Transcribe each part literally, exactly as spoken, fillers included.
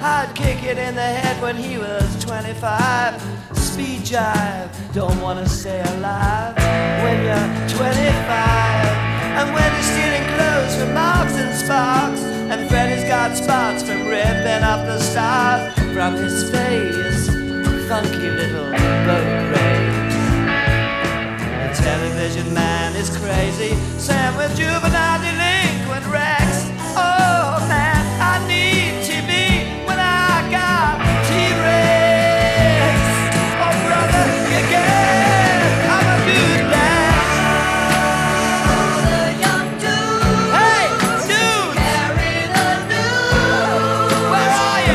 I'd kick it in the head when he was twenty-five. Speed jive, don't wanna stay alive when you're twenty-five. And when you're stealing clothes from Marks and Sparks, and Freddy's got spots from ripping up the stars from his face, funky little boat race. The television man is crazy, Sam with juvenile delinquent Rex. Oh man, I need T V when I got T-Rex. Oh brother, you get, I'm a good lad. Oh, the young dude. Hey, dude, Carry the news. where are you?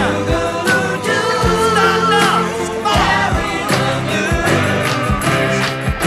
Stand up, come on. Carry the news.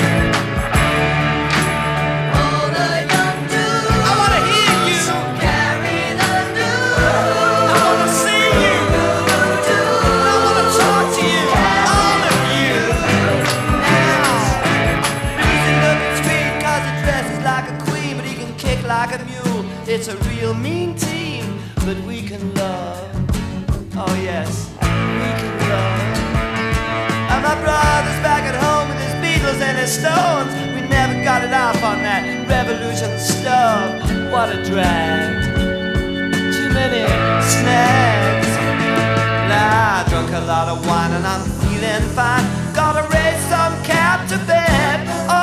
Oh, the young dude. I wanna hear you, Carry the news. I wanna see you, I wanna talk to you, all of you. Now, easy looking sweet 'cause he dresses like a queen, but he can kick like a mule. It's a real mean team, but we can love. Oh yes, we can love. And my brother's back at home with his Beatles and his Stones. We never got it off on that revolution stuff. What a drag. Too many snags. Nah, I drunk a lot of wine and I'm feeling fine. Gotta raise some cab to bed.